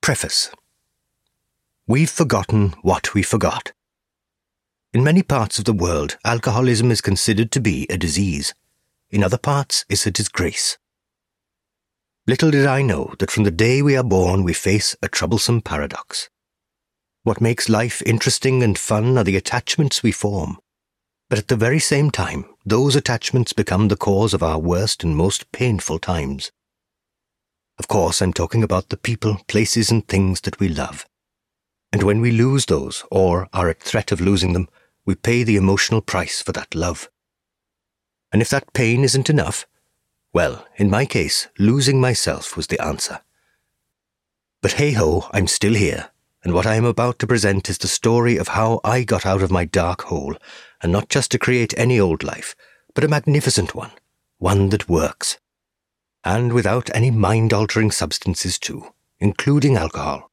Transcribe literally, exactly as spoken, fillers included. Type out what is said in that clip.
Preface. We've forgotten what we forgot. In many parts of the world, alcoholism is considered to be a disease. In other parts, it's a disgrace. Little did I know that from the day we are born, we face a troublesome paradox. What makes life interesting and fun are the attachments we form. But at the very same time, those attachments become the cause of our worst and most painful times. Of course, I'm talking about the people, places, and things that we love. And when we lose those, or are at threat of losing them, we pay the emotional price for that love. And if that pain isn't enough, well, in my case, losing myself was the answer. But hey-ho, I'm still here, and what I am about to present is the story of how I got out of my dark hole, and not just to create any old life, but a magnificent one, one that works. And without any mind-altering substances too, including alcohol.